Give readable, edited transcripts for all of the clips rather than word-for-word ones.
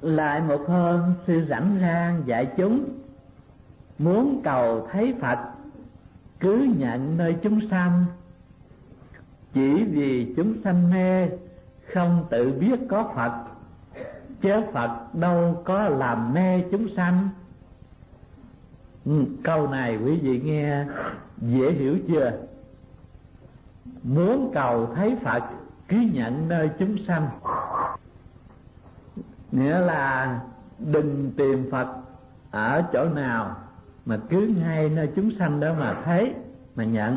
Lại một hôm, sư rảnh rang dạy chúng: muốn cầu thấy Phật, cứ nhận nơi chúng sanh. Chỉ vì chúng sanh mê, không tự biết có Phật, chớ Phật đâu có làm mê chúng sanh. Câu này quý vị nghe dễ hiểu chưa? Muốn cầu thấy Phật, cứ nhận nơi chúng sanh. Nghĩa là đừng tìm Phật ở chỗ nào, mà cứ ngay nơi chúng sanh đó mà thấy, mà nhận.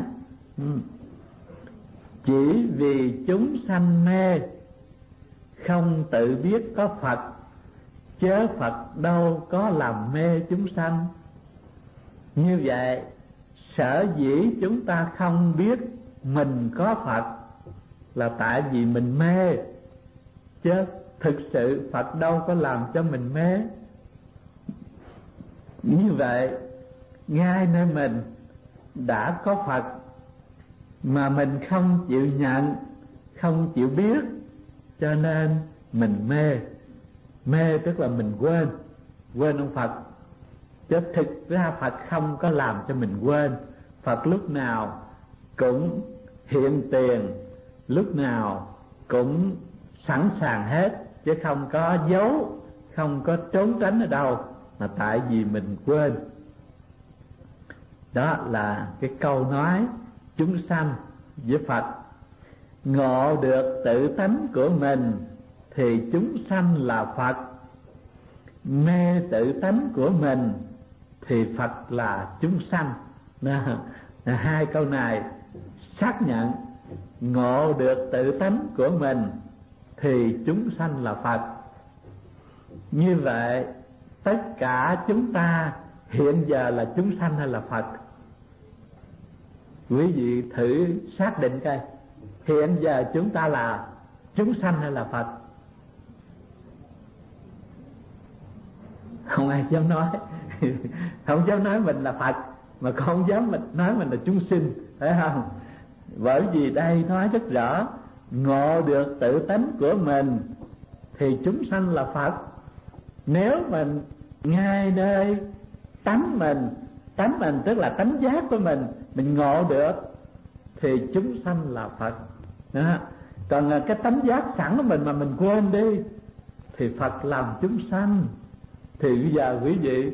Chỉ vì chúng sanh mê, không tự biết có Phật, chớ Phật đâu có làm mê chúng sanh. Như vậy, sở dĩ chúng ta không biết mình có Phật là tại vì mình mê, chứ thực sự Phật đâu có làm cho mình mê. Như vậy, ngay nơi mình đã có Phật mà mình không chịu nhận, không chịu biết, cho nên mình mê. Mê tức là mình quên ông Phật. Chứ thực ra Phật không có làm cho mình quên. Phật lúc nào cũng hiện tiền, lúc nào cũng sẵn sàng hết, chứ không có giấu, không có trốn tránh ở đâu, mà tại vì mình quên. Đó là cái câu nói chúng sanh với Phật. Ngộ được tự tánh của mình thì chúng sanh là Phật, mê tự tánh của mình thì Phật là chúng sanh. Hai câu này xác nhận ngộ được tự tánh của mình thì chúng sanh là Phật. Như vậy tất cả chúng ta hiện giờ là chúng sanh hay là Phật? Quý vị thử xác định coi, hiện giờ chúng ta là chúng sanh hay là Phật? Không ai dám nói. Không dám nói mình là Phật, mà không dám nói mình là chúng sinh, phải không? Bởi vì đây nói rất rõ, ngộ được tự tánh của mình thì chúng sanh là Phật. Nếu mình ngay nơi tánh mình tức là tánh giác của mình ngộ được thì chúng sanh là Phật. Đó. Còn là cái tánh giác sẵn của mình mà mình quên đi thì Phật làm chúng sanh. Thì bây giờ quý vị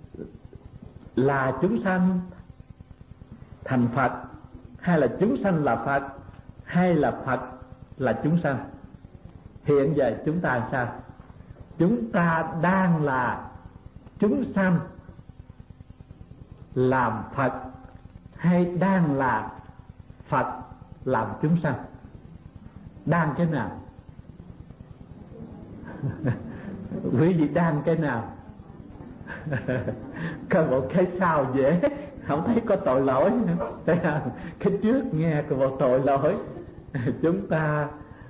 là chúng sanh thành Phật, hay là chúng sanh là Phật, hay là Phật là chúng sanh? Hiện giờ chúng ta làm sao? Chúng ta đang là chúng sanh làm Phật, hay đang là Phật làm chúng sanh? Đang cái nào? Quý vị đang cái nào? Có một cái sao dễ, không thấy có tội lỗi nữa. Cái trước nghe có một tội lỗi. Chúng ta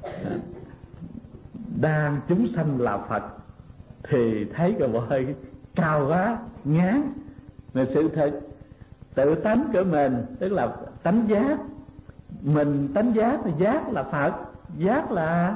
đang chúng sanh là Phật thì thấy cái bộ hơi cao quá, ngán. Mà sự thật tự tánh của mình tức là tánh giác, mình tánh giác thì giác là Phật, giác là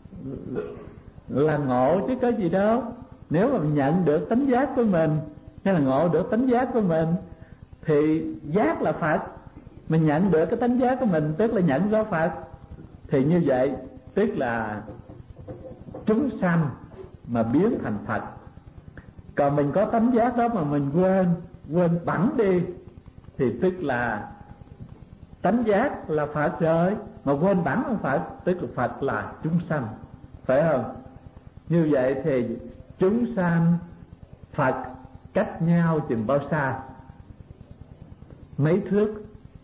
ngộ chứ có gì đâu. Nếu mà nhận được tánh giác của mình hay là ngộ được tánh giác của mình thì giác là Phật. Mình nhận được cái tánh giác của mình tức là nhận ra Phật. Thì như vậy tức là chúng sanh mà biến thành Phật. Còn mình có tánh giác đó mà mình quên bẵng đi thì tức là tánh giác là Phật rồi, mà quên bẵng ông Phật tức là Phật là chúng sanh, phải không? Như vậy thì chúng sanh Phật cách nhau chừng bao xa? Mấy thước?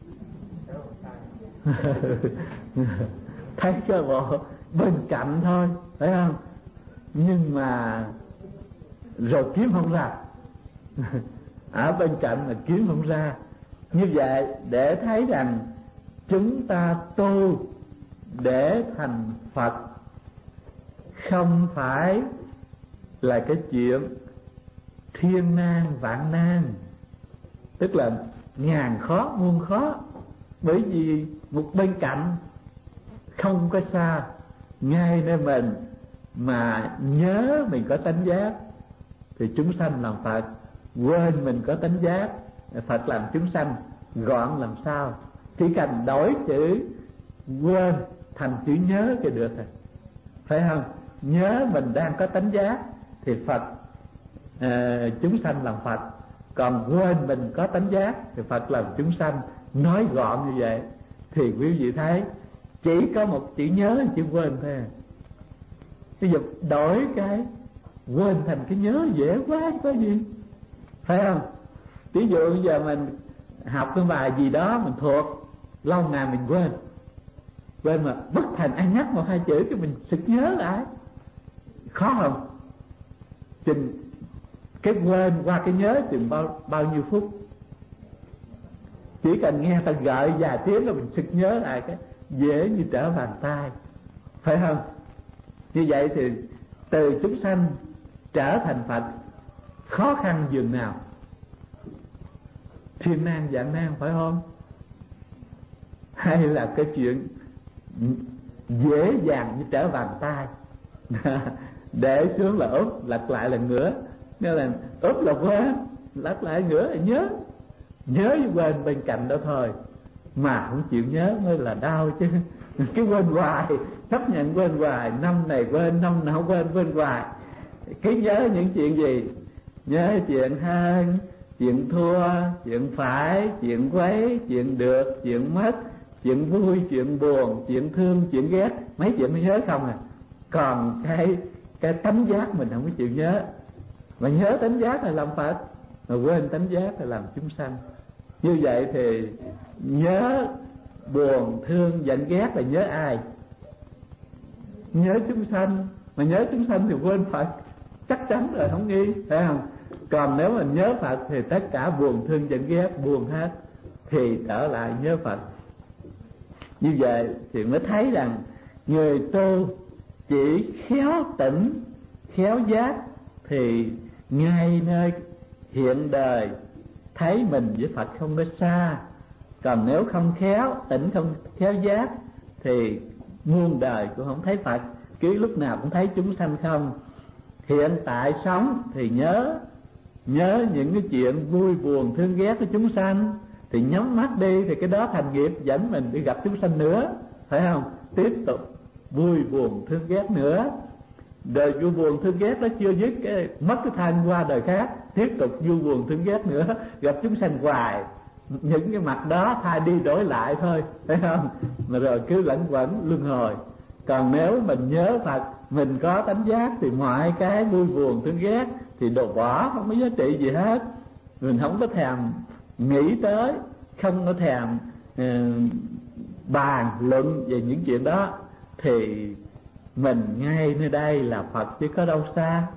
Thấy cái bộ bên cạnh thôi, phải không? Nhưng mà rồi kiếm không ra. Ở bên cạnh mà kiếm không ra. Như vậy để thấy rằng chúng ta tu để thành Phật không phải là cái chuyện thiên nan vạn nan, tức là ngàn khó muôn khó. Bởi vì một bên cạnh không có xa, ngay nơi mình mà nhớ mình có tánh giác thì chúng sanh làm Phật, quên mình có tánh giác Phật làm chúng sanh. Gọn làm sao? Chỉ cần đổi chữ quên thành chữ nhớ thì được rồi, phải không? Nhớ mình đang có tánh giác thì Phật, chúng sanh làm Phật. Còn quên mình có tánh giác thì Phật làm chúng sanh. Nói gọn như vậy thì quý vị thấy chỉ có một chữ nhớ, chữ quên thôi. Bây giờ đổi cái quên thành cái nhớ dễ quá, có gì, phải không? Ví dụ bây giờ mình học cái bài gì đó mình thuộc, lâu ngày mình quên mà bất thành ai nhắc một hai chữ cái mình sực nhớ lại, khó không? Chừng cái quên qua cái nhớ chừng bao nhiêu phút, chỉ cần nghe ta gợi vài tiếng là mình sực nhớ lại, cái dễ như trở bàn tay, phải không? Như vậy thì từ chúng sanh trở thành Phật khó khăn dường nào? Thiên nan vạn nan, phải không? Hay là cái chuyện dễ dàng như trở bàn tay? Để xuống là úp, lật lại là ngửa. Nên là úp là quên, lật lại ngửa là nhớ. Nhớ với quên bên cạnh đó thôi, mà không chịu nhớ mới là đau chứ. Cái quên hoài, chấp nhận quên hoài, năm này quên, năm nào quên hoài. Cứ nhớ những chuyện gì? Nhớ chuyện hơn, chuyện thua, chuyện phải, chuyện quấy, chuyện được, chuyện mất, chuyện vui, chuyện buồn, chuyện thương, chuyện ghét. Mấy chuyện mới nhớ không à. Còn cái tánh giác mình không có chịu nhớ. Mà nhớ tánh giác là làm Phật, mà quên tánh giác là làm chúng sanh. Như vậy thì nhớ buồn, thương, giận, ghét là nhớ ai? Nhớ chúng sanh. Mà nhớ chúng sanh thì quên Phật, chắc chắn rồi, không nghi, phải không? Còn nếu mình nhớ Phật thì tất cả buồn, thương, giận, ghét buồn hết, thì trở lại nhớ Phật. Như vậy thì mới thấy rằng người tu chỉ khéo tỉnh, khéo giác thì ngay nơi hiện đời thấy mình với Phật không có xa. Còn nếu không khéo tỉnh, không khéo giác thì muôn đời cũng không thấy Phật, cứ lúc nào cũng thấy chúng sanh không. Hiện tại sống thì nhớ những cái chuyện vui buồn thương ghét của chúng sanh, thì nhắm mắt đi thì cái đó thành nghiệp dẫn mình đi gặp chúng sanh nữa, phải không? Tiếp tục vui buồn thương ghét nữa. Đời vui buồn thương ghét nó chưa dứt, cái mất cái thân qua đời khác, tiếp tục vui buồn thương ghét nữa, gặp chúng sanh hoài. Những cái mặt đó thay đi đổi lại thôi, phải không? Mà rồi cứ lẫn quẩn luân hồi. Còn nếu mình nhớ Phật, mình có tánh giác thì mọi cái vui buồn thương ghét thì đồ bỏ, không có giá trị gì hết. Mình không có thèm nghĩ tới, không có thèm bàn luận về những chuyện đó, thì mình ngay nơi đây là Phật chứ có đâu xa.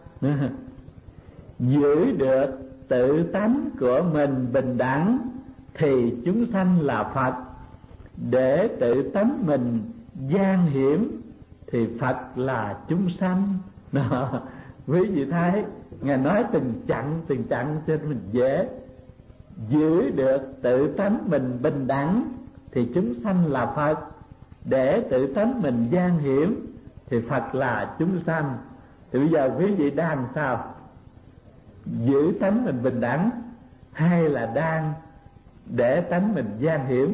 Giữ được tự tánh của mình bình đẳng thì chúng sanh là Phật. Để tự tánh mình gian hiểm thì Phật là chúng sanh. Đó, quý vị thấy Ngài nói từng chặng cho mình dễ. Giữ được tự tánh mình bình đẳng thì chúng sanh là Phật. Để tự tánh mình gian hiểm thì Phật là chúng sanh. Thì bây giờ quý vị đang sao? Giữ tánh mình bình đẳng hay là đang để tánh mình gian hiểm?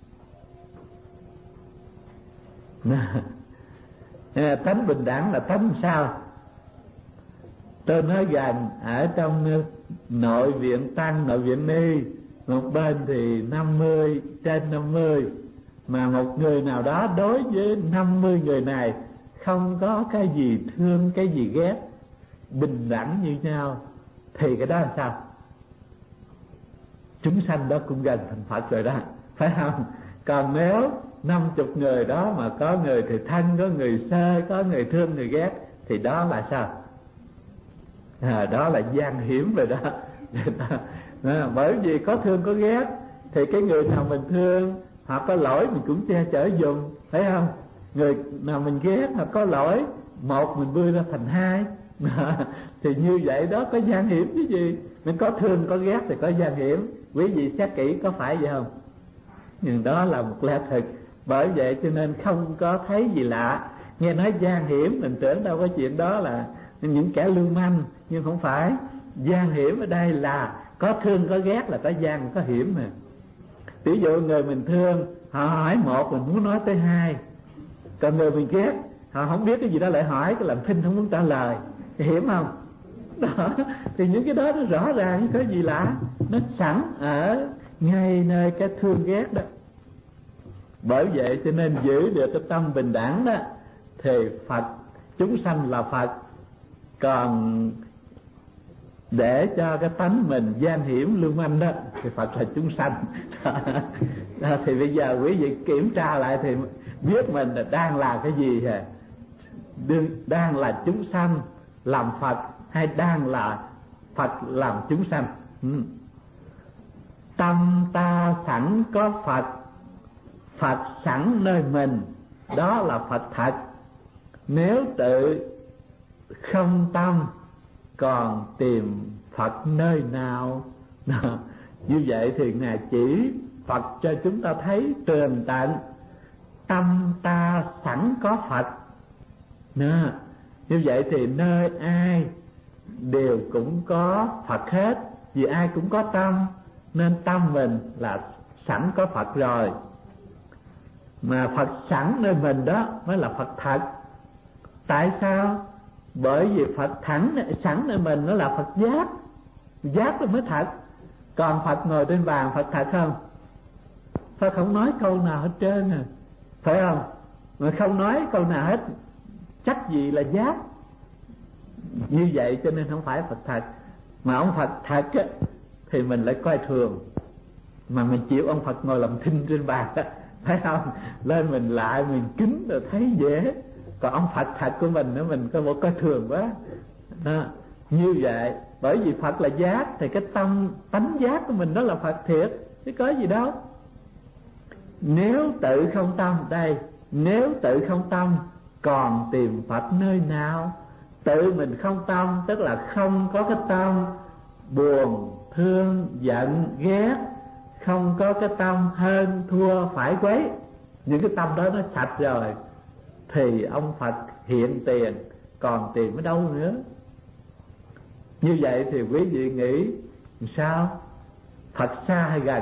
Tánh bình đẳng là tánh sao? Tôi nói gần ở trong nội viện Tăng, nội viện Ni, một bên thì 50, trên 50, mà một người nào đó đối với 50 người này không có cái gì thương, cái gì ghét, bình đẳng như nhau, thì cái đó là sao? Chúng sanh đó cũng gần thành Phật rồi đó, phải không? Còn nếu 50 người đó mà có người thì thân, có người sơ, có người thương, người ghét, thì đó là sao? Đó là gian hiểm rồi đó. Bởi vì có thương có ghét thì cái người nào mình thương hoặc có lỗi mình cũng che chở dùng, phải không? Người nào mình ghét hoặc có lỗi, một mình bươi ra thành hai. Thì như vậy đó có gian hiểm chứ gì. Mình có thương có ghét thì có gian hiểm. Quý vị xét kỹ có phải vậy không? Nhưng đó là một lẽ thực. Bởi vậy cho nên không có thấy gì lạ Nghe nói gian hiểm mình tưởng đâu có chuyện đó là những kẻ lưu manh, nhưng không phải. Gian hiểm ở đây là có thương có ghét là có gian có hiểm mà. Ví dụ người mình thương họ hỏi một mình muốn nói tới hai, còn người mình ghét họ không biết cái gì đó lại hỏi, cái làm thinh không muốn trả lời, hiểm không? Đó, thì những cái đó nó rõ ràng, có gì lạ, nó sẵn ở ngay nơi cái thương ghét đó. Bởi vậy cho nên giữ được cái tâm bình đẳng đó thì Phật, chúng sanh là Phật. Còn để cho cái tánh mình gian hiểm lưu manh đó thì Phật là chúng sanh. Đó, thì bây giờ quý vị kiểm tra lại thì biết mình là đang là cái gì hả? Đang là chúng sanh làm Phật hay đang là Phật làm chúng sanh? Tâm ta sẵn có Phật, Phật sẵn nơi mình, đó là Phật thật. Nếu tự không tâm còn tìm Phật nơi nào? Như vậy thì Ngài chỉ Phật cho chúng ta thấy tường tận. Tâm ta sẵn có Phật. Như vậy thì nơi ai đều cũng có Phật hết, vì ai cũng có tâm, nên tâm mình là sẵn có Phật rồi. Mà Phật sẵn nơi mình đó mới là Phật thật. Tại sao? Bởi vì Phật sẵn nơi mình nó là Phật giác. Giác là mới thật. Còn Phật ngồi trên bàn Phật thật không? Phật không nói câu nào hết trơn à, phải không? Mà không nói câu nào hết, chắc gì là giác. Như vậy cho nên không phải Phật thật. Mà ông Phật thật á, thì mình lại coi thường, mà mình chịu ông Phật ngồi làm thinh trên bàn á, phải không? Lên mình lại mình kính rồi thấy dễ. Còn ông Phật thật của mình nữa mình có một coi thường quá đó. Như vậy bởi vì Phật là giác thì cái tâm tánh giác của mình đó là Phật thiệt, chứ có gì đâu. Nếu tự không tâm, đây, nếu tự không tâm còn tìm Phật nơi nào? Tự mình không tâm tức là không có cái tâm buồn, thương, giận, ghét, không có cái tâm hơn, thua, phải quấy. Những cái tâm đó nó sạch rồi thì ông Phật hiện tiền, còn tìm ở đâu nữa? Như vậy thì quý vị nghĩ sao? Phật xa hay gần?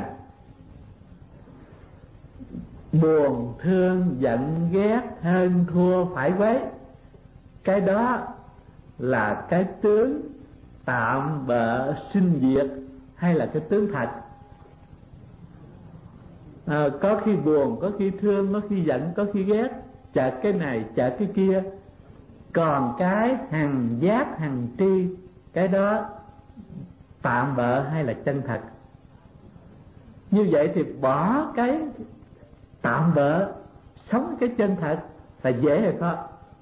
Buồn, thương, giận, ghét, hơn, thua, phải quấy, cái đó là cái tướng tạm bợ sinh diệt hay là cái tướng thật? Có khi buồn, có khi thương, có khi giận, có khi ghét, chợt cái này, chợt cái kia. Còn cái hằng giác, hằng tri, cái đó tạm bợ hay là chân thật? Như vậy thì bỏ cái tạm bợ, sống cái chân thật là dễ hay khó?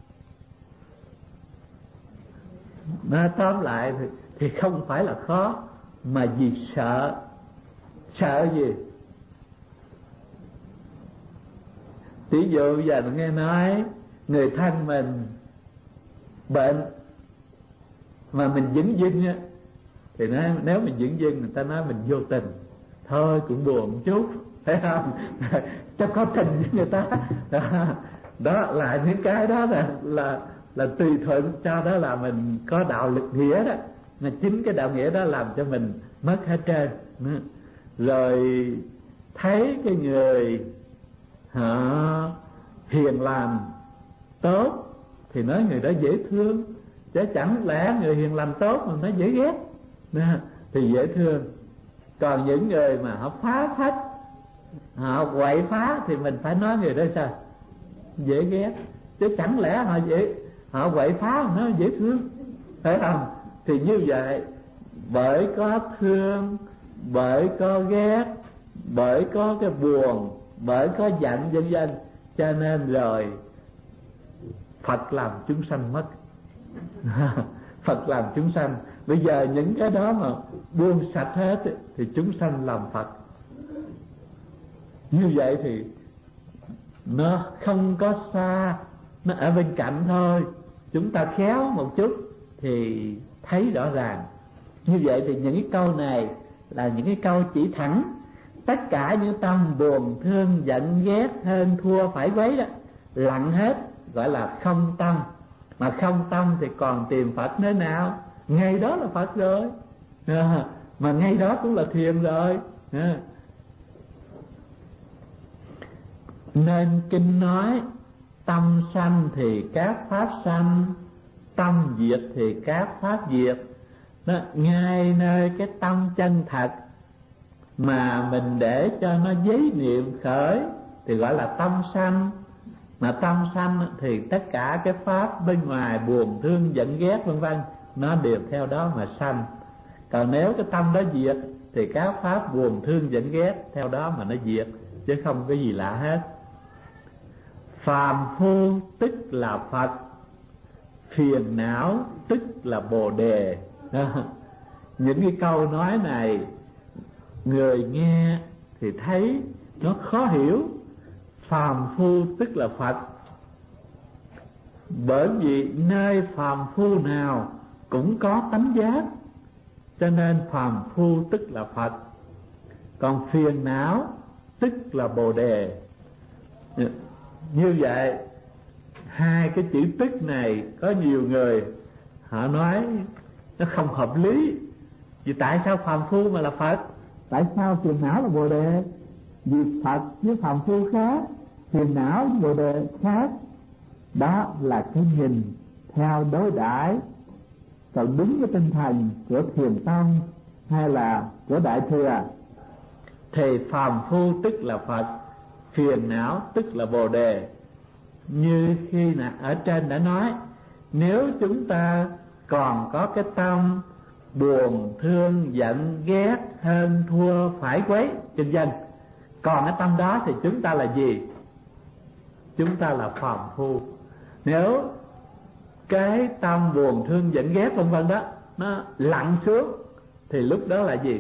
Mà tóm lại thì không phải là khó, mà vì sợ. Sợ gì? Ví dụ giờ mình nghe nói người thân mình bệnh mà mình dửng dưng á, thì nếu mình dửng dưng người ta nói mình vô tình, thôi cũng buồn một chút, phải không? Cho có tình với người ta. Đó là những cái đó là tùy thuận cho đó là mình có đạo lực nghĩa đó. Mà chính cái đạo nghĩa đó làm cho mình mất hết trơn. Rồi thấy cái người họ hiền lành tốt thì nói người đó dễ thương, chứ chẳng lẽ người hiền lành tốt mà nói dễ ghét thì dễ thương. Còn những người mà họ phá phách, họ quậy phá thì mình phải nói người đó sao? Dễ ghét. Chứ chẳng lẽ họ quậy phá mà nói dễ thương, phải không? Thì như vậy, bởi có thương, bởi có ghét, bởi có cái buồn, bởi có giận vân vân, cho nên rồi Phật làm chúng sanh mất. Phật làm chúng sanh. Bây giờ những cái đó mà buông sạch hết thì chúng sanh làm Phật. Như vậy thì nó không có xa, nó ở bên cạnh thôi. Chúng ta khéo một chút thì thấy rõ ràng. Như vậy thì những cái câu này là những cái câu chỉ thẳng. Tất cả những tâm buồn, thương, giận, ghét, hơn, thua, phải quấy đó lặng hết, gọi là không tâm. Mà không tâm thì còn tìm Phật nơi nào? Ngay đó là Phật rồi, mà ngay đó cũng là thiền rồi. Nên kinh nói tâm sanh thì các pháp sanh, tâm diệt thì các pháp diệt. Ngay nơi cái tâm chân thật mà mình để cho nó giấy niệm khởi thì gọi là tâm sanh. Mà tâm sanh thì tất cả cái pháp bên ngoài buồn thương giận ghét vân vân nó đều theo đó mà sanh. Còn nếu cái tâm đó diệt thì các pháp buồn thương giận ghét theo đó mà nó diệt, chứ không có gì lạ hết. Phàm phu tức là Phật, phiền não tức là Bồ Đề. Những cái câu nói này người nghe thì thấy nó khó hiểu. Phàm phu tức là Phật, bởi vì nơi phàm phu nào cũng có tánh giác, cho nên phàm phu tức là Phật. Còn phiền não tức là Bồ Đề. Như vậy hai cái chữ tức này có nhiều người họ nói nó không hợp lý. Vì tại sao phàm phu mà là Phật? Tại sao phiền não là Bồ Đề? Vì Phật với phàm phu khác, phiền não với Bồ Đề khác. Đó là cái nhìn theo đối đãi. Còn đúng với tinh thần của Thiền Tông hay là của Đại Thừa thì phàm phu tức là Phật, phiền não tức là Bồ Đề. Như khi ở trên đã nói, nếu chúng ta còn có cái tâm buồn thương giận ghét hơn thua phải quấy kinh doanh, còn cái tâm đó thì chúng ta là gì? Chúng ta là phàm phu. Nếu cái tâm buồn thương giận ghét vân vân đó nó lặn xuống thì lúc đó là gì?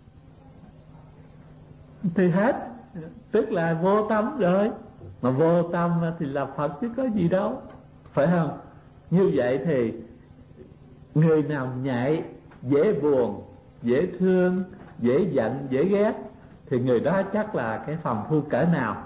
Thì hết, tức là vô tâm rồi. Mà vô tâm thì là Phật chứ có gì đâu, phải không? Như vậy thì người nào nhạy, dễ buồn, dễ thương, dễ giận, dễ ghét thì người đó chắc là cái phàm phu cỡ nào?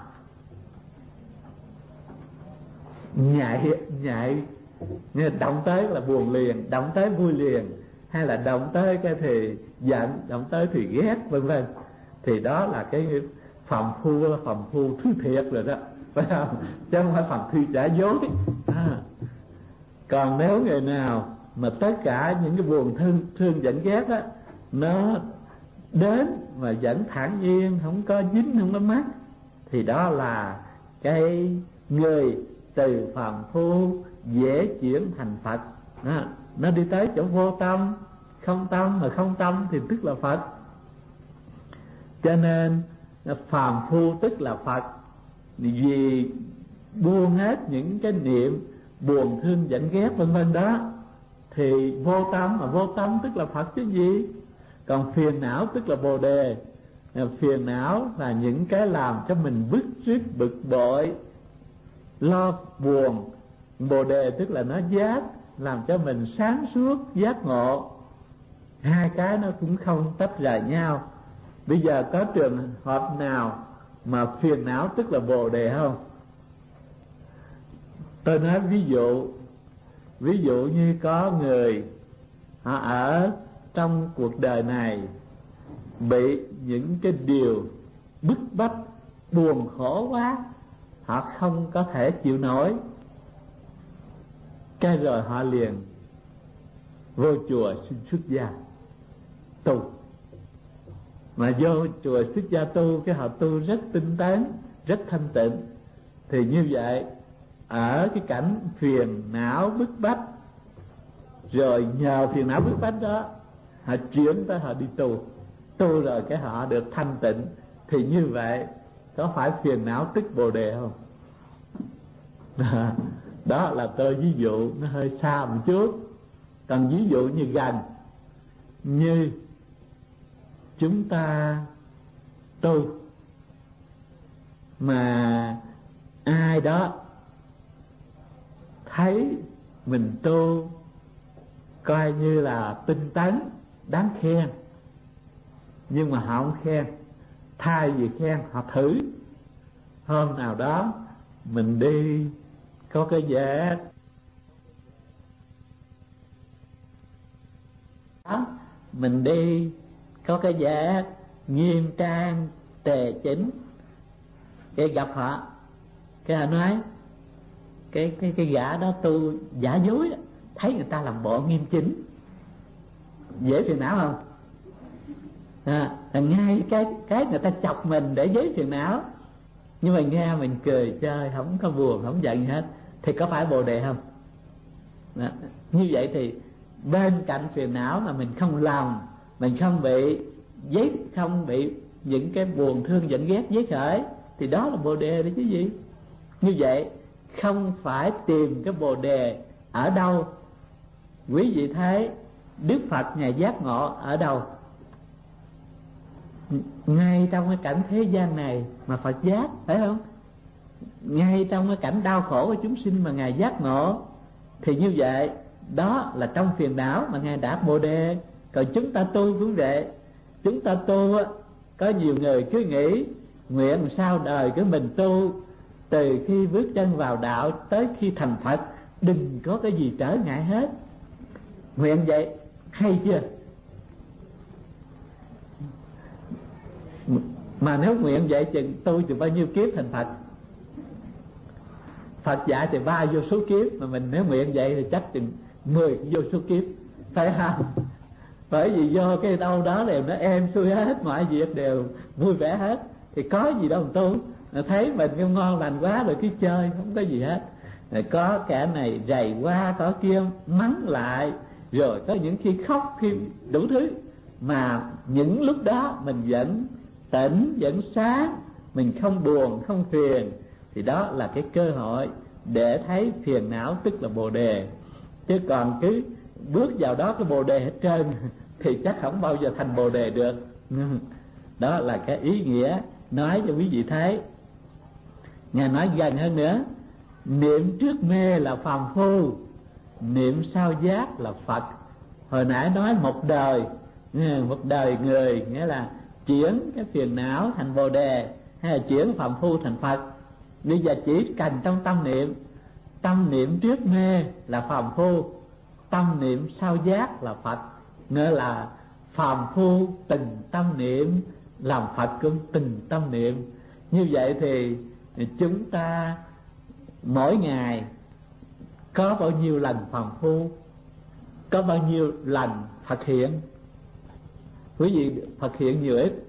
Nhạy động tới là buồn liền, động tới vui liền, hay là động tới cái thì giận, động tới thì ghét vân vân, thì đó là cái phàm phu thứ thiệt rồi đó, phải không? Chứ không phải phàm phu giả dối. Còn nếu người nào mà tất cả những cái buồn thương giận ghét á nó đến mà vẫn thản nhiên, không có dính, không có mắc, thì đó là cái người từ phàm phu dễ chuyển thành Phật. Nó đi tới chỗ vô tâm, không tâm, mà không tâm thì tức là Phật. Cho nên phàm phu tức là Phật, vì buông hết những cái niệm buồn thương giận ghét vân vân đó thì vô tâm, mà vô tâm tức là Phật chứ gì. Còn phiền não tức là Bồ Đề. Phiền não là những cái làm cho mình bức rứt, bực bội, lo buồn. Bồ Đề tức là nó giác, làm cho mình sáng suốt, giác ngộ. Hai cái nó cũng không tách rời nhau. Bây giờ có trường hợp nào mà phiền não tức là Bồ Đề không? Tôi nói ví dụ như có người họ ở trong cuộc đời này bị những cái điều bức bách, buồn khổ quá, họ không có thể chịu nổi, cái rồi họ liền vô chùa xin xuất gia tu. Mà vô chùa xuất gia tu, cái họ tu rất tinh tấn, rất thanh tịnh. Thì như vậy ở cái cảnh phiền não bức bách, rồi nhờ phiền não bức bách đó họ chuyển tới họ đi tu rồi cái họ được thanh tịnh. Thì như vậy có phải phiền não tức Bồ Đề không? Đó là tôi ví dụ nó hơi xa một chút. Còn ví dụ như gần, như chúng ta tu mà ai đó thấy mình tu coi như là tinh tấn, đáng khen, nhưng mà họ không khen. Thay vì khen, họ thử. Hôm nào đó mình đi có cái giác. Đó, mình đi có cái giác nghiêm trang tề chỉnh, cái gặp họ, cái họ nói cái gã đó tu giả dối đó, thấy người ta làm bộ nghiêm chỉnh, dễ phiền não không? Ngay cái người ta chọc mình để dễ phiền não, nhưng mà nghe mình cười chơi, không có buồn không giận gì hết, thì có phải bồ đề không? Đó. Như vậy thì bên cạnh phiền não mà mình không lòng, mình không bị những cái buồn thương giận ghét dấy khởi, thì đó là bồ đề đấy chứ gì. Như vậy không phải tìm cái bồ đề ở đâu. Quý vị thấy Đức Phật Ngài giác ngộ ở đâu? Ngay trong cái cảnh thế gian này mà Phật giác, phải không? Ngay trong cái cảnh đau khổ của chúng sinh mà Ngài giác ngộ, thì như vậy đó là trong phiền não mà Ngài đã bồ đề. Còn chúng ta tu cũng vậy. Chúng ta tu, có nhiều người cứ nghĩ nguyện sau đời của mình tu, từ khi bước chân vào đạo tới khi thành Phật đừng có cái gì trở ngại hết. Nguyện vậy hay chưa? Mà nếu nguyện vậy chừng tu chừng bao nhiêu kiếp thành Phật? Phật dạy thì 3 vô số kiếp, mà mình nếu nguyện vậy thì chắc chừng 10 vô số kiếp, phải không? Bởi vì do cái đâu đó đều nó êm xuôi hết, mọi việc đều vui vẻ hết, thì có gì đâu mà tu. Thấy mình kêu ngon lành quá rồi cứ chơi, không có gì hết. Rồi có kẻ này rầy qua, có kia mắng lại, rồi có những khi khóc, khi đủ thứ, mà những lúc đó mình vẫn tỉnh, vẫn sáng, mình không buồn, không phiền, thì đó là cái cơ hội để thấy phiền não tức là bồ đề. Chứ còn cứ bước vào đó cái bồ đề hết trơn thì chắc không bao giờ thành bồ đề được. Đó là cái ý nghĩa nói cho quý vị thấy. Ngài nói gần hơn nữa: niệm trước mê là phàm phu, niệm sau giác là Phật. Hồi nãy nói một đời người, nghĩa là chuyển cái phiền não thành bồ đề, hay là chuyển phàm phu thành Phật. Bây giờ chỉ cần trong tâm niệm trước mê là phàm phu, tâm niệm sau giác là Phật. Nghĩa là phàm phu từng tâm niệm, làm Phật cũng từng tâm niệm. Như vậy thì chúng ta mỗi ngày có bao nhiêu lần phàm phu, có bao nhiêu lần Phật hiện? Quý vị Phật hiện nhiều ít?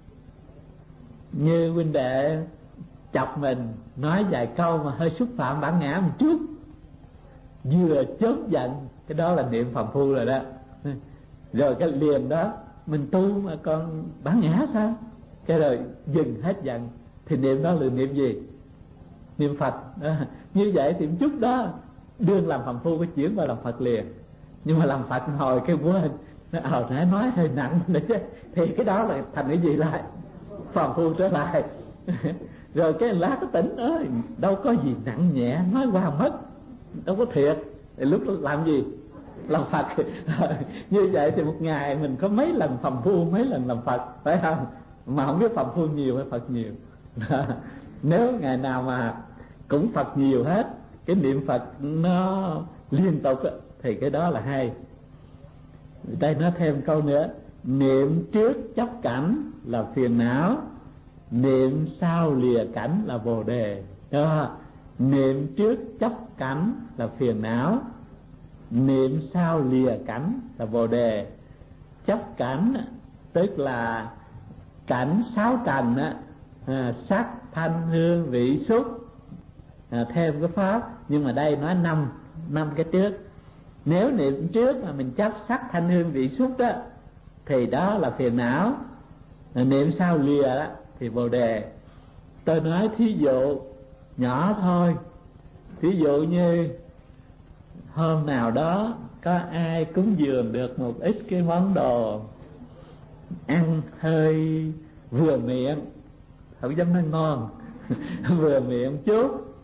Như huynh đệ chọc mình nói vài câu mà hơi xúc phạm bản ngã một chút, vừa chớp giận, cái đó là niệm phàm phu rồi đó. Rồi cái liền đó mình tu mà còn bản ngã sao? Cái rồi dừng hết giận, thì niệm đó là niệm gì? Niệm Phật. Như vậy thì chút đó đương làm phàm phu, cái chuyển qua làm Phật liền. Nhưng mà làm Phật hồi cái quên, nói hơi nặng nữa chứ, thì cái đó là thành cái gì lại? Phàm phu trở lại. Rồi cái lá có tỉnh ơi, đâu có gì nặng nhẹ, nói qua mất, đâu có thiệt. Thì lúc đó làm gì? Làm Phật. Như vậy thì một ngày mình có mấy lần phàm phu, mấy lần làm Phật, phải không? Mà không biết phàm phu nhiều hay Phật nhiều. Nếu ngày nào mà cũng Phật nhiều hết, cái niệm Phật nó liên tục, thì cái đó là hay. Đây nói thêm câu nữa: niệm trước chấp cảnh là phiền não, niệm sau lìa cảnh là bồ đề. Đó. Niệm trước chấp cảnh là phiền não, niệm sau lìa cảnh là bồ đề. Chấp cảnh tức là cảnh sáu trần á, sắc thanh hương vị xúc, thêm cái pháp. Nhưng mà đây nói năm cái trước. Nếu niệm trước mà mình chấp sắc thanh hương vị xúc đó, thì đó là phiền não. Niệm sau lìa đó thì bồ đề. Tôi nói thí dụ nhỏ thôi, thí dụ như hôm nào đó có ai cúng dường được một ít cái món đồ ăn hơi vừa miệng, không dám nói ngon, vừa miệng chút,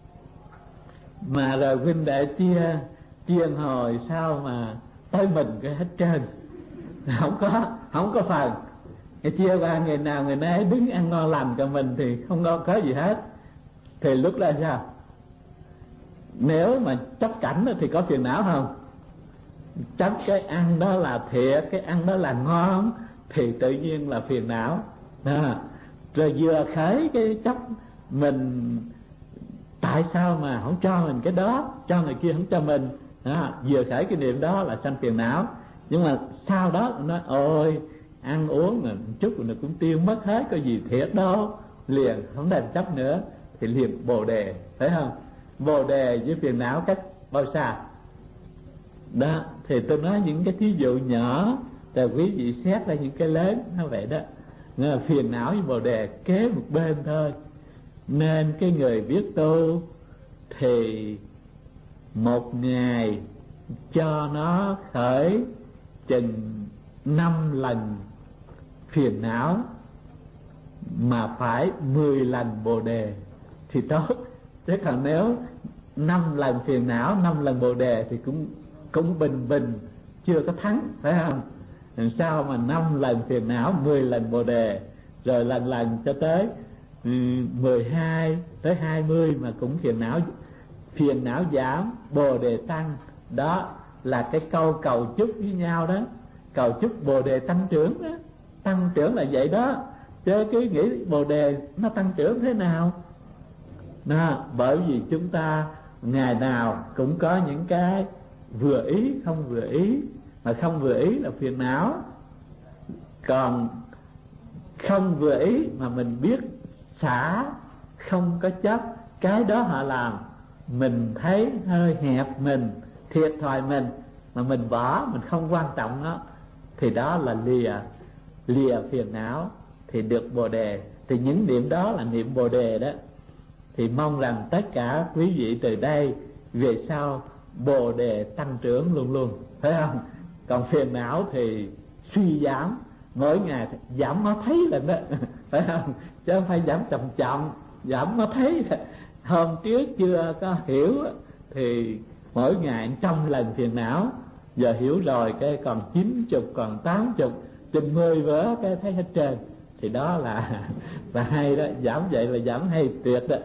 mà rồi huynh đệ chia hồi sao mà tới mình cái hết trơn, không có phần. Cái chia qua người nào người nấy đứng ăn ngon lành, cho mình thì không có gì hết. Thì lúc đó sao? Nếu mà chấp cảnh thì có phiền não không? Chấp cái ăn đó là thiệt, cái ăn đó là ngon thì tự nhiên là phiền não. Rồi vừa khởi cái chấp mình, tại sao mà không cho mình cái đó, cho người kia không cho mình, vừa khởi cái niệm đó là sanh phiền não. Nhưng mà sau đó nói ôi ăn uống mà chút rồi nó cũng tiêu mất hết, có gì thiệt đâu, liền không đành chấp nữa, thì liền bồ đề, phải không? Bồ đề với phiền não cách bao xa đó. Thì tôi nói những cái thí dụ nhỏ rồi quý vị xét ra những cái lớn nó vậy đó. Nên là phiền não với bồ đề kế một bên thôi. Nên cái người biết tu thì một ngày cho nó khởi chừng 5 lần phiền não mà phải 10 lần bồ đề thì tốt. Chứ còn nếu 5 lần phiền não 5 lần bồ đề thì cũng bình bình, chưa có thắng, phải không? Làm sao mà 5 lần phiền não 10 lần bồ đề, rồi lần lần cho tới 12 tới 20 mà cũng phiền não giảm, bồ đề tăng. Đó là cái câu cầu chúc với nhau đó, cầu chúc bồ đề tăng trưởng đó. Tăng trưởng là vậy đó, chứ cứ nghĩ bồ đề nó tăng trưởng thế nào đó. Bởi vì chúng ta ngày nào cũng có những cái vừa ý không vừa ý, mà không vừa ý là phiền não. Còn không vừa ý mà mình biết xả, không có chấp, cái đó họ làm mình thấy hơi hẹp mình, thiệt thòi mình, mà mình bỏ, mình không quan trọng nó, thì đó là lìa phiền não thì được bồ đề. Thì những niệm đó là niệm bồ đề đó. Thì mong rằng tất cả quý vị từ đây về sau bồ đề tăng trưởng luôn luôn, phải không? Còn phiền não thì suy giảm, mỗi ngày giảm nó thấy là đó, phải không? Chứ không phải giảm chậm chậm, giảm nó thấy. Hôm trước chưa có hiểu thì mỗi ngày 100 lần phiền não, giờ hiểu rồi cái còn 90, còn 80, chừng 10 bữa cái thấy hết trơn. Thì đó là hay đó, giảm vậy là giảm hay tuyệt đó.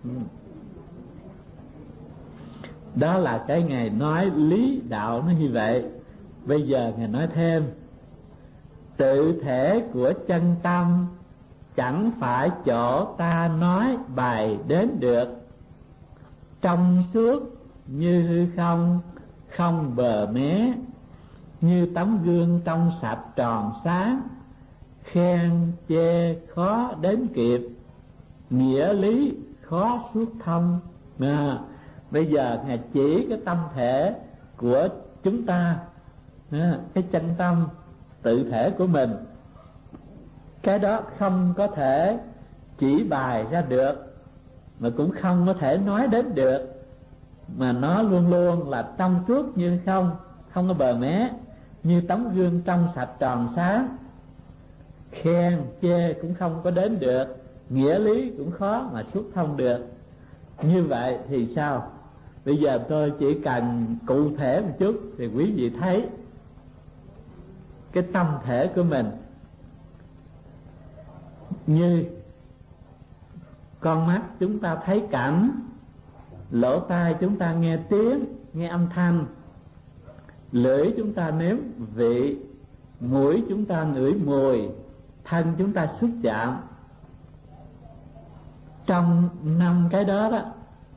Đó là cái Ngài nói lý đạo nó như vậy. Bây giờ Ngài nói thêm, tự thể của chân tâm chẳng phải chỗ ta nói bài đến được, trong suốt như hư không, không bờ mé, như tấm gương trong sạch tròn sáng, khen chê khó đến kịp, nghĩa lý khó suốt thông. Bây giờ Ngài chỉ cái tâm thể của chúng ta, cái chân tâm tự thể của mình, cái đó không có thể chỉ bài ra được, mà cũng không có thể nói đến được, mà nó luôn luôn là trong suốt như không, không có bờ mé, như tấm gương trong sạch tròn sáng, khen chê cũng không có đến được, nghĩa lý cũng khó mà xuất thông được. Như vậy thì sao? Bây giờ tôi chỉ cần cụ thể một chút thì quý vị thấy cái tâm thể của mình như con mắt chúng ta thấy cảnh, lỗ tai chúng ta nghe tiếng, nghe âm thanh, lưỡi chúng ta nếm vị, mũi chúng ta ngửi mùi, thân chúng ta xúc chạm. Trong 5 cái đó đó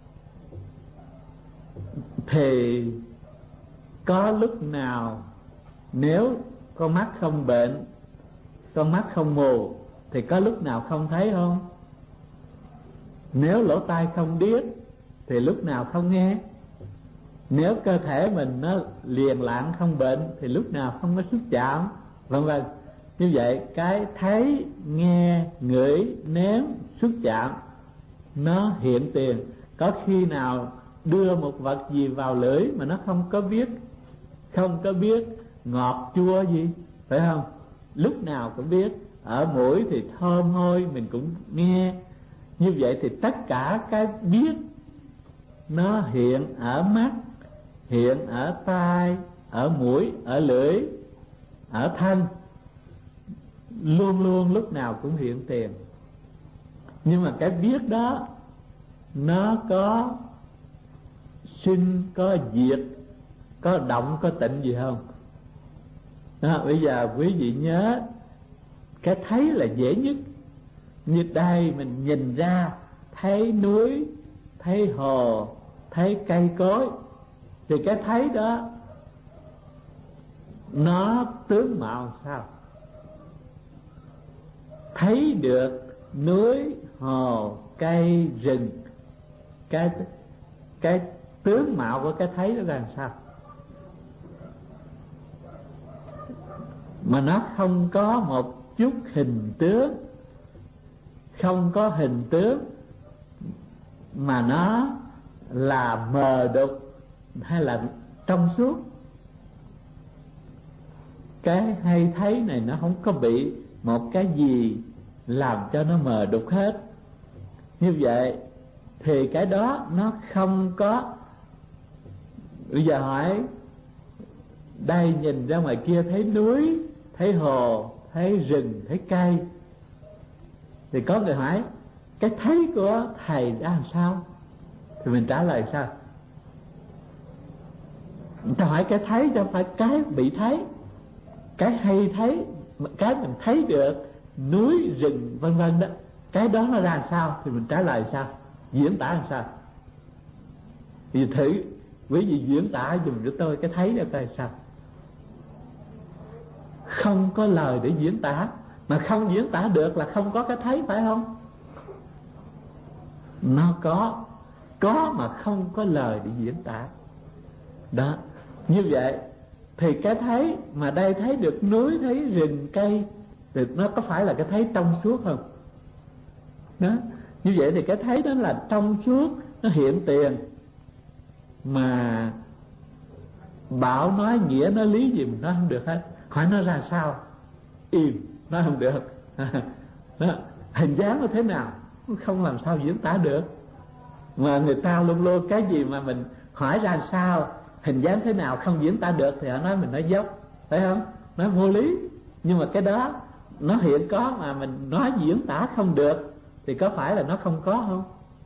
thì có lúc nào nếu con mắt không bệnh, con mắt không mù thì có lúc nào không thấy không? Nếu lỗ tai không điếc thì lúc nào không nghe? Nếu cơ thể mình nó liền lặng không bệnh thì lúc nào không có xúc chạm, vân vân. Như vậy cái thấy, nghe, ngửi, nếm, xúc chạm nó hiện tiền. Có khi nào đưa một vật gì vào lưỡi mà nó không có biết ngọt chua gì, phải không? Lúc nào cũng biết. Ở mũi thì thơm hôi mình cũng nghe. Như vậy thì tất cả cái biết nó hiện ở mắt, hiện ở tai, ở mũi, ở lưỡi, ở thân, luôn luôn lúc nào cũng hiện tiền. Nhưng mà cái biết đó nó có sinh có diệt, có động có tịnh gì không? Đó, bây giờ quý vị nhớ cái thấy là dễ nhất. Như đây mình nhìn ra thấy núi, thấy hồ, thấy cây cối, thì cái thấy đó nó tướng mạo sao? Thấy được núi, hồ, cây, rừng, cái tướng mạo của cái thấy đó là sao? Mà nó không có một chút hình tướng, không có hình tướng, mà nó là mờ đục hay là trong suốt. Cái hay thấy này nó không có bị một cái gì làm cho nó mờ đục hết. Như vậy thì cái đó nó không có. Bây giờ hỏi đây nhìn ra ngoài kia thấy núi, thấy hồ, thấy rừng, thấy cây, thì có người hỏi cái thấy của thầy đã làm sao? Thì mình trả lời sao? Người ta hỏi cái thấy chứ không phải cái bị thấy. Cái hay thấy, cái mình thấy được núi, rừng vân vân đó, cái đó nó ra làm sao? Thì mình trả lời sao? Diễn tả làm sao? Thì thử quý vị diễn tả dùm cho tôi cái thấy đó coi sao. Không có lời để diễn tả, mà không diễn tả được là không có cái thấy, phải không? Nó có mà không có lời để diễn tả. Đó, như vậy thì cái thấy mà đây thấy được núi, thấy rừng, cây, thì nó có phải là cái thấy trong suốt không? Đó, như vậy thì cái thấy đó là trong suốt, nó hiện tiền. Mà bảo nói nghĩa nói lý gì mình nói không được hết. Hỏi nó ra sao? Im, nói không được. Đó, hình dáng nó thế nào? Không làm sao diễn tả được. Mà người ta luôn luôn cái gì mà mình hỏi ra sao, hình dáng thế nào không diễn tả được, thì họ nói mình nói dốc, phải không? Nói vô lý. Nhưng mà cái đó nó hiện có mà mình nói diễn tả không được, thì có phải là nó không có không?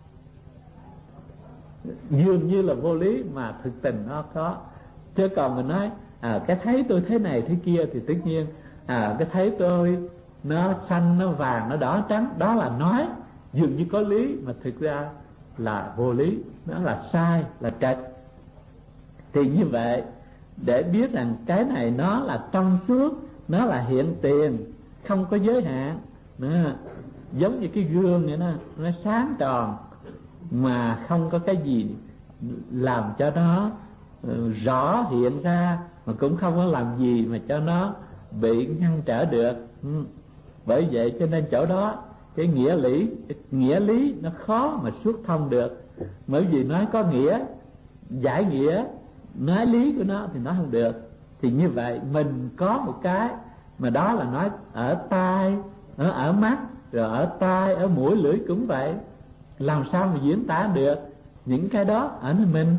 Dường như là vô lý mà thực tình nó có. Chứ còn mình nói cái thấy tôi thế này thế kia, thì tất nhiên cái thấy tôi nó xanh, nó vàng, nó đỏ, trắng, đó là nói dường như có lý, mà thực ra là vô lý, nó là sai, là trật. Thì như vậy để biết rằng cái này nó là trong suốt, nó là hiện tiền, không có giới hạn. Đó, giống như cái gương vậy đó, nó sáng tròn mà không có cái gì làm cho nó rõ hiện ra, mà cũng không có làm gì mà cho nó bị ngăn trở được. Bởi vậy cho nên chỗ đó cái nghĩa lý nó khó mà xuất thông được. Bởi vì nói có nghĩa, giải nghĩa, nói lý của nó thì nó không được. Thì như vậy mình có một cái mà đó là nói ở tai, ở mắt, rồi ở tai, ở mũi, lưỡi cũng vậy. Làm sao mà diễn tả được những cái đó ở nơi mình?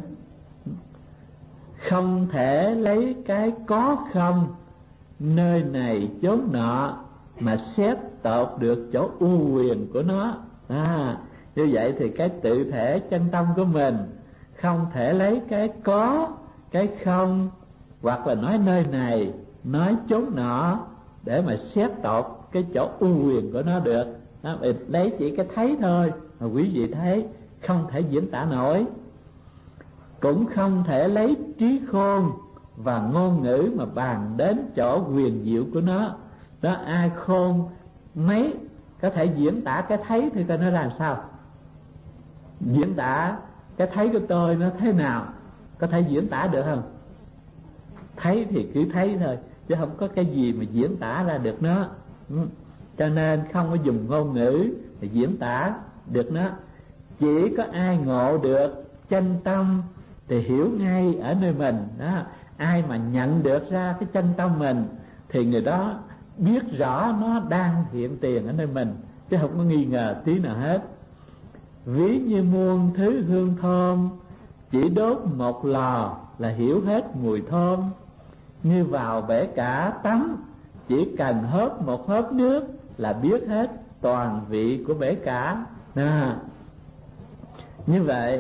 Không thể lấy cái có không nơi này chốn nọ mà xét tột được chỗ ưu quyền của nó. Như vậy thì cái tự thể chân tâm của mình không thể lấy cái có, cái không, hoặc là nói nơi này, nói chốn nọ để mà xét tột cái chỗ ưu quyền của nó được. Lấy chỉ cái thấy thôi mà quý vị thấy không thể diễn tả nổi. Cũng không thể lấy trí khôn và ngôn ngữ mà bàn đến chỗ quyền diệu của nó. Đó, ai khôn mấy có thể diễn tả cái thấy thì ta nói làm sao? Diễn tả cái thấy của tôi nó thế nào, có thể diễn tả được không? Thấy thì cứ thấy thôi, chứ không có cái gì mà diễn tả ra được nó. Cho nên không có dùng ngôn ngữ để diễn tả được nó. Chỉ có ai ngộ được chân tâm thì hiểu ngay ở nơi mình đó. Ai mà nhận được ra cái chân tâm mình thì người đó biết rõ nó đang hiện tiền ở nơi mình, chứ không có nghi ngờ tí nào hết. Ví như muôn thứ hương thơm, chỉ đốt một lò là hiểu hết mùi thơm. Như vào bể cả tắm, chỉ cần hớp một hớp nước là biết hết toàn vị của bể cả. Như vậy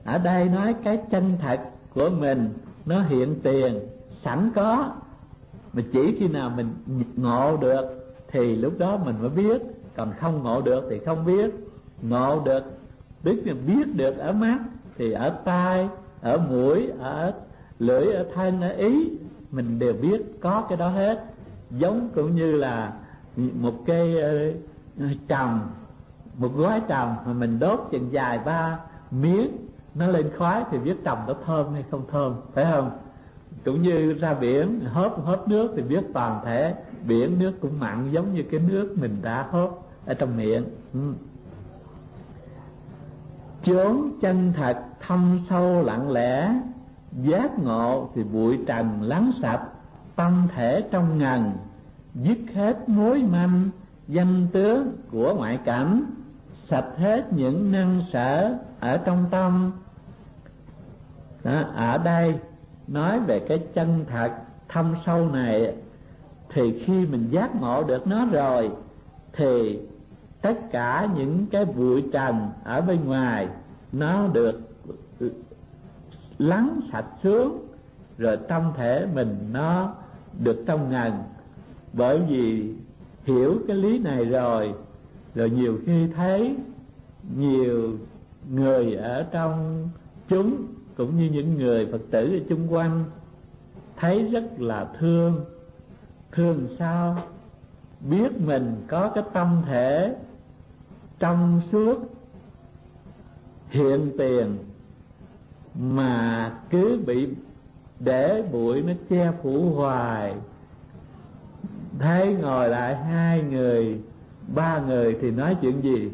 ở đây nói cái chân thật của mình nó hiện tiền sẵn có, mà chỉ khi nào mình ngộ được thì lúc đó mình mới biết, còn không ngộ được thì không biết. Ngộ được tức là biết được ở mắt thì ở tai, ở mũi, ở lưỡi, ở thân, ở ý mình đều biết có cái đó hết. Giống cũng như là một cái trầm, một gói trầm mà mình đốt chừng dài 3 miếng nó lên khói thì biết trầm nó thơm hay không thơm, phải không? Cũng như ra biển hớp nước thì biết toàn thể biển nước cũng mặn giống như cái nước mình đã hớp ở trong miệng. Chốn chân thật thâm sâu lặng lẽ, giác ngộ thì bụi trần lắng sạch, tâm thể trong ngần dứt hết mối manh danh tướng của ngoại cảnh, sạch hết những năng sở ở trong tâm. Đó, ở đây nói về cái chân thật thâm sâu này, thì khi mình giác ngộ được nó rồi thì tất cả những cái bụi trần ở bên ngoài nó được lắng sạch xuống, rồi tâm thể mình nó được trong ngần. Bởi vì hiểu cái lý này rồi nhiều khi thấy nhiều người ở trong chúng cũng như những người Phật tử ở chung quanh thấy rất là thương. Thương sao? Biết mình có cái tâm thể trong suốt hiện tiền mà cứ bị để bụi nó che phủ hoài. Thấy ngồi lại 2 người 3 người thì nói chuyện gì?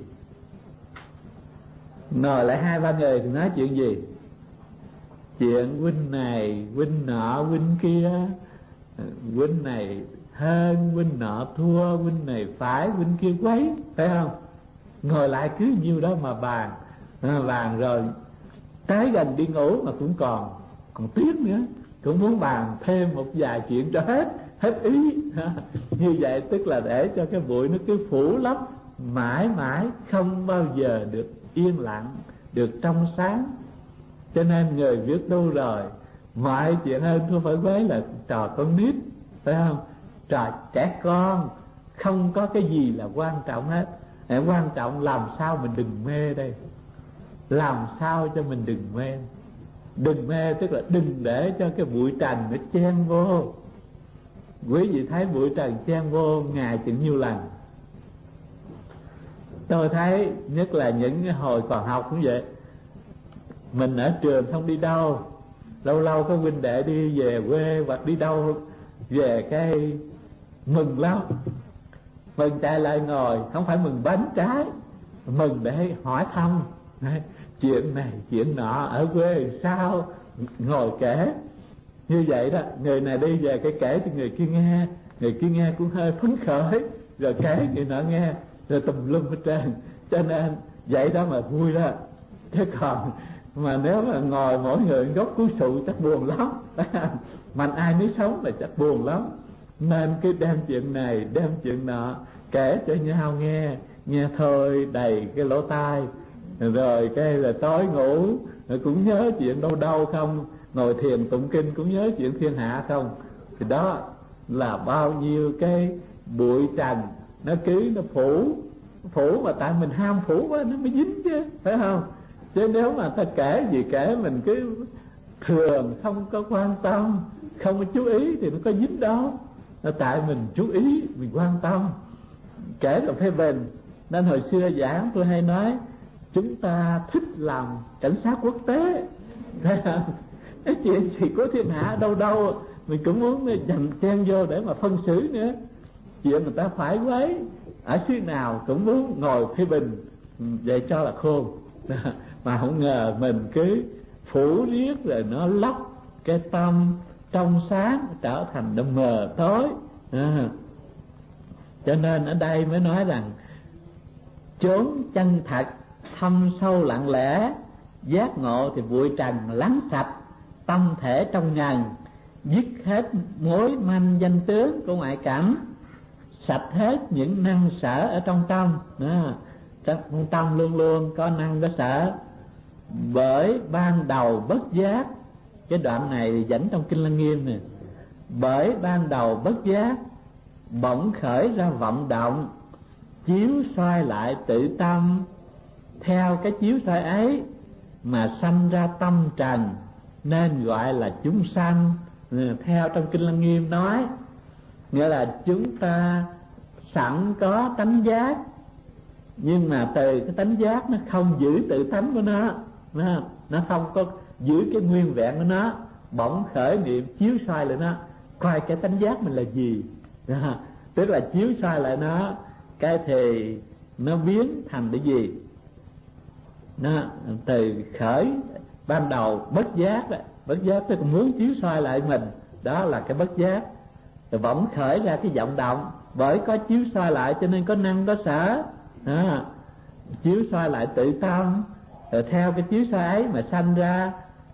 Ngồi lại 2-3 người thì nói chuyện gì? Chuyện huynh này huynh nọ huynh kia, huynh này hơn huynh nọ thua, huynh này phải huynh kia quấy, phải không? Ngồi lại cứ nhiêu đó mà bàn, bàn rồi tới gần đi ngủ mà cũng còn tiếc nữa, cũng muốn bàn thêm một vài chuyện cho hết ý. Như vậy tức là để cho cái bụi nó cứ phủ lấp mãi mãi, không bao giờ được yên lặng, được trong sáng. Cho nên người biết tu rồi, mọi chuyện hơn thua phải quấy là trò con nít, phải không? Trò trẻ con, không có cái gì là quan trọng hết. Quan trọng làm sao mình đừng mê đây, làm sao cho mình đừng mê. Đừng mê tức là đừng để cho cái bụi trần nó chen vô. Quý vị thấy bụi trần chen vô ngày chừng nhiêu lần? Tôi thấy nhất là những hồi còn học cũng vậy. Mình ở trường không đi đâu, lâu lâu có huynh đệ đi về quê hoặc đi đâu về cái mừng lắm, mừng chạy lại ngồi, không phải mừng bánh trái, mừng để hỏi thăm chuyện này chuyện nọ ở quê sao, ngồi kể như vậy đó. Người này đi về cái kể cho người kia nghe, người kia nghe cũng hơi phấn khởi, rồi kể người nọ nghe, rồi tùm lum hết trơn. Cho nên vậy đó mà vui đó. Chứ còn mà nếu mà ngồi mỗi người gốc cúi sụ chắc buồn lắm. Mà ai nấy sống là chắc buồn lắm. Nên cứ đem chuyện này đem chuyện nọ kể cho nhau nghe thôi đầy cái lỗ tai. Rồi cái là tối ngủ cũng nhớ chuyện đâu không, ngồi thiền tụng kinh cũng nhớ chuyện thiên hạ không. Thì đó là bao nhiêu cái bụi trần nó cứ nó phủ mà tại mình ham phủ quá nó mới dính chứ, phải không? Chứ nếu mà ta kể gì kể mình cứ thường không có quan tâm, không có chú ý thì nó có dính đâu. Tại mình chú ý, mình quan tâm kể là phê bình. Nên hồi xưa giảng tôi hay nói chúng ta thích làm cảnh sát quốc tế. Cái chuyện gì của thiên hạ đâu mình cũng muốn dành chen vô để mà phân xử nữa. Chuyện người ta phải quấy ở xứ nào cũng muốn ngồi phê bình, vậy cho là khôn. Mà không ngờ mình cứ phủ riết rồi nó lóc cái tâm trong sáng trở thành nó mờ tối. Cho nên ở đây mới nói rằng chốn chân thật thâm sâu lặng lẽ, giác ngộ thì bụi trần lắng sạch, tâm thể trong ngần dứt hết mối manh danh tướng của ngoại cảnh, sạch hết những năng sở ở trong tâm. Trong tâm luôn luôn có năng có sở. bởi ban đầu bất giác. Cái đoạn này dẫn trong Kinh Lăng Nghiêm nè. Bởi ban đầu bất giác bỗng khởi ra vọng động, chiếu soi lại tự tâm, theo cái chiếu soi ấy mà sanh ra tâm trần, nên gọi là chúng sanh. Theo trong Kinh Lăng Nghiêm nói, nghĩa là chúng ta sẵn có tánh giác, nhưng mà từ cái tánh giác nó không giữ tự tánh của nó không có giữ cái nguyên vẹn của nó, bỗng khởi niệm chiếu soi lại nó, coi cái tánh giác mình là gì. Tức là chiếu soi lại nó, cái thì nó biến thành cái gì. Nó từ khởi ban đầu bất giác đó, bất giác tức là muốn chiếu soi lại mình, đó là cái bất giác. Rồi bỗng khởi ra cái vọng động, bởi có chiếu soi lại cho nên có năng có sở. Chiếu soi lại tự tâm, rồi theo cái chiếu soi ấy mà sanh ra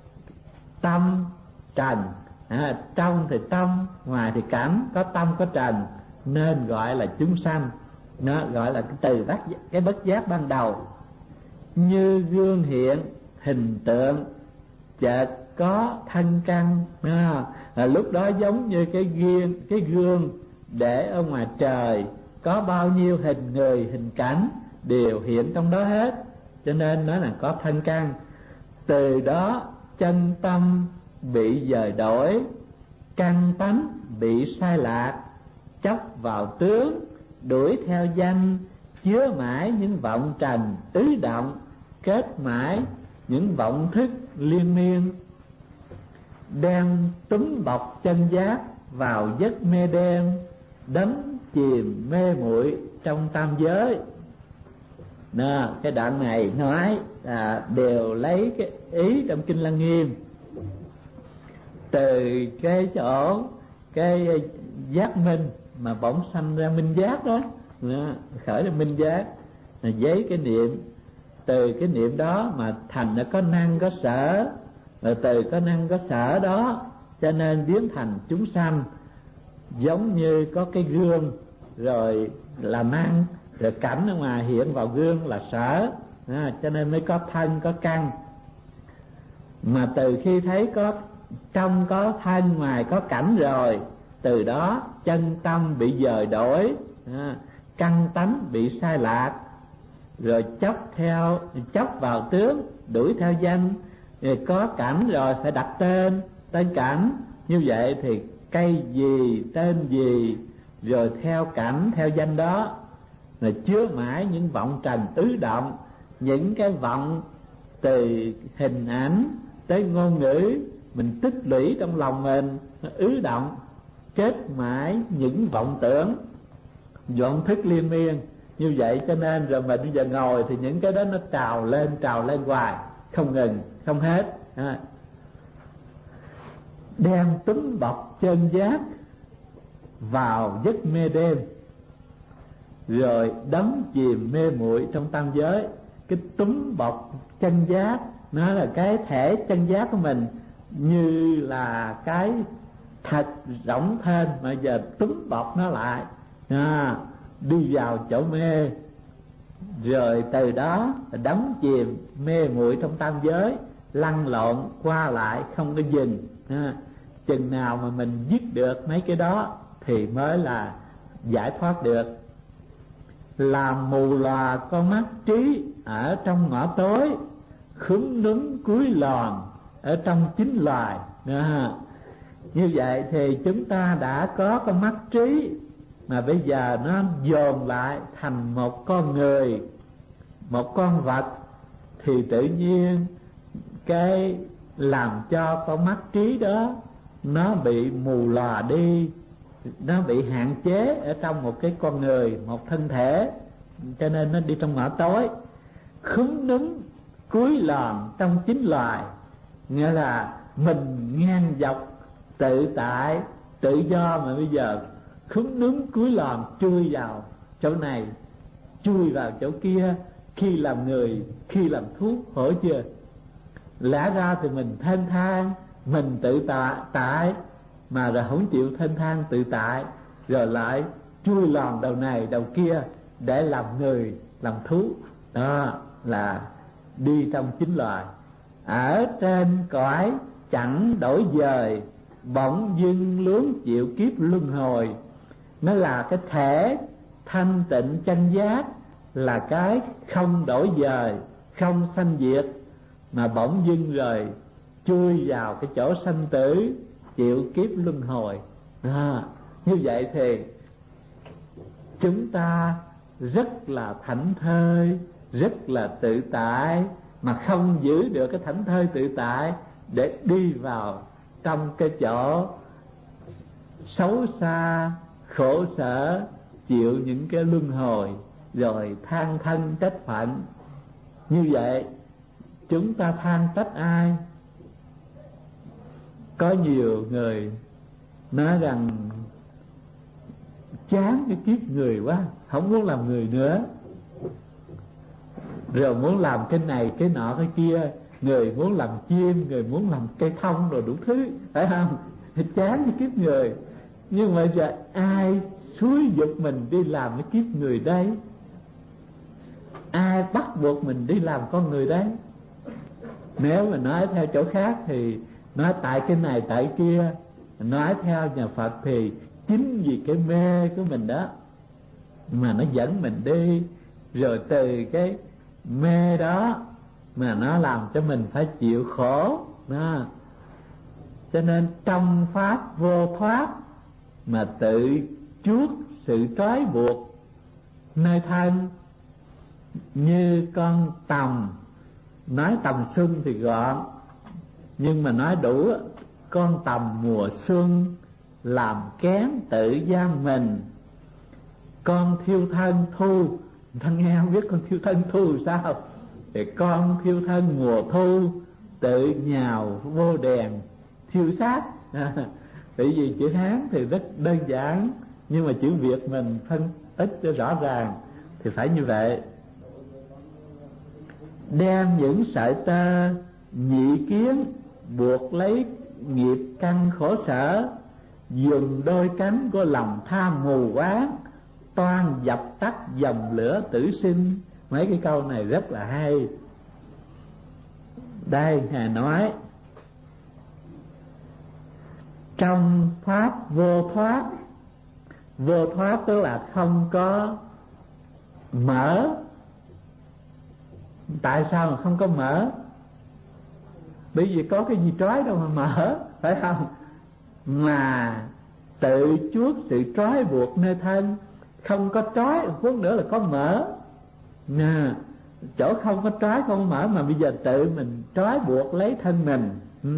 tâm trần. Trong thì tâm, ngoài thì cảnh, có tâm có trần, nên gọi là chúng sanh. Nó gọi là từ cái bất giác ban đầu. Như gương hiện hình tượng, chợt có thân căn. Lúc đó giống như cái gương để ở ngoài trời, có bao nhiêu hình người hình cảnh đều hiện trong đó hết, cho nên nó là có thân căn. Từ đó chân tâm bị dời đổi, căn tánh bị sai lạc, chấp vào tướng, đuổi theo danh, chứa mãi những vọng trần ứ động, kết mãi những vọng thức liên miên, đem túm bọc chân giác vào giấc mê đen, đắm chìm mê muội trong tam giới. Cái đoạn này nói đều lấy cái ý trong Kinh Lăng Nghiêm, từ cái chỗ cái giác minh mà bỗng sanh ra minh giác đó, khởi ra minh giác với cái niệm. Từ cái niệm đó mà thành nó có năng có sở, rồi từ có năng có sở đó cho nên biến thành chúng sanh. Giống như có cái gương rồi là năng, rồi cảnh ở ngoài hiện vào gương là sở, cho nên mới có thân có căn. Mà từ khi thấy có trong có thân, ngoài có cảnh rồi, từ đó chân tâm bị dời đổi, căn tánh bị sai lạc, rồi chấp vào tướng, đuổi theo danh. Rồi có cảnh rồi phải đặt tên cảnh. Như vậy thì cây gì tên gì, rồi theo cảnh theo danh đó, rồi chứa mãi những vọng trần ứ động. Những cái vọng từ hình ảnh tới ngôn ngữ mình tích lũy trong lòng mình, nó ứ động, kết mãi những vọng tưởng, vọng thức liên miên. Như vậy cho nên rồi mình bây giờ ngồi thì những cái đó nó trào lên hoài, không ngừng, không hết. Đem túm bọc chân giác vào giấc mê đêm, rồi đắm chìm mê muội trong tam giới. Cái túm bọc chân giác nó là cái thể chân giác của mình, như là cái thật rỗng thênh mà giờ túm bọc nó lại, đi vào chỗ mê, rồi từ đó đắm chìm mê muội trong tam giới, lăn lộn qua lại không có dừng. Chừng nào mà mình dứt được mấy cái đó thì mới là giải thoát được. Làm mù lòa con mắt trí ở trong ngõ tối, khúm núm cúi lòn ở trong chính loài. Như vậy thì chúng ta đã có con mắt trí, mà bây giờ nó dồn lại thành một con người, một con vật, thì tự nhiên cái làm cho con mắt trí đó nó bị mù lòa đi, nó bị hạn chế ở trong một cái con người, một thân thể, cho nên nó đi trong ngõ tối. Khúm núm cúi lòn trong chính loài, nghĩa là mình ngang dọc tự tại tự do, mà bây giờ khúm núm cúi lòn, chui vào chỗ này, chui vào chỗ kia, khi làm người, khi làm thú, khổ chưa? Lẽ ra thì mình thênh thang, mình tự tại mà rồi không chịu thênh thang tự tại, rồi lại chui lòn đầu này đầu kia để làm người làm thú. Đó là đi trong chính loài. ở trên cõi chẳng đổi dời, bỗng dưng luống chịu kiếp luân hồi. Nó là cái thể thanh tịnh chân giác, là cái không đổi dời, không sanh diệt, mà bỗng dưng rồi chui vào cái chỗ sanh tử, chịu kiếp luân hồi. Như vậy thì chúng ta rất là thảnh thơi, rất là tự tại, mà không giữ được cái thảnh thơi tự tại để đi vào trong cái chỗ xấu xa, khổ sở, chịu những cái luân hồi, rồi than thân trách phận. Như vậy chúng ta than trách ai? Có nhiều người nói rằng chán cái kiếp người quá, không muốn làm người nữa, rồi muốn làm cái này cái nọ cái kia, người muốn làm chim, người muốn làm cây thông, rồi đủ thứ, phải không? Chán cái kiếp người. Nhưng mà giờ ai xúi giục mình đi làm cái kiếp người đấy? Ai bắt buộc mình đi làm con người đấy? Nếu mà nói theo chỗ khác thì nói tại cái này tại kia. Nói theo nhà Phật thì chính vì cái mê của mình đó mà nó dẫn mình đi, rồi từ cái mê đó mà nó làm cho mình phải chịu khổ đó. Cho nên trong pháp vô thoát mà tự chuốc sự trói buộc nơi thân. Như con tầm, nói tầm xuân thì gọn, nhưng mà nói đủ, con tầm mùa xuân làm kén tự giam mình. Con thiêu thân thu, thân nghe không biết con thiêu thân thu sao? Thì con thiêu thân mùa thu tự nhào vô đèn thiêu xác. Bởi vì chữ Hán thì rất đơn giản, nhưng mà chữ Việt mình phân tích cho rõ ràng thì phải như vậy. Đem những sợi tơ nhị kiến buộc lấy nghiệp căn khổ sở, dùng đôi cánh của lòng tham mù quáng, toan dập tắt dòng lửa tử sinh. Mấy cái câu này rất là hay. Đây Ngài nói trong pháp vô thoát. Vô thoát tức là không có mở. Tại sao mà không có mở? Bởi vì có cái gì trói đâu mà mở, phải không? Mà tự chuốc sự trói buộc nơi thân. Không có trói, huống nữa là có mở. Chỗ không có trói không có mở, mà bây giờ tự mình trói buộc lấy thân mình.